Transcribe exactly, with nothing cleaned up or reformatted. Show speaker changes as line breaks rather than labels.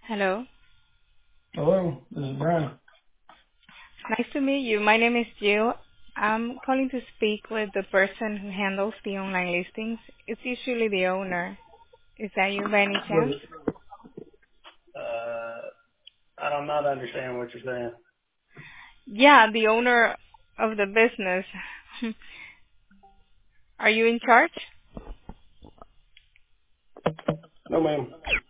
Hello.
Hello, this is Brian.
Nice to meet you. My name is Jill. I'm calling to speak with the person who handles the online listings. It's usually the owner. Is that you by any chance?
Was it? Uh, I don't not understand what you're saying.
Yeah, the owner of the business. Are you in charge?
No, ma'am.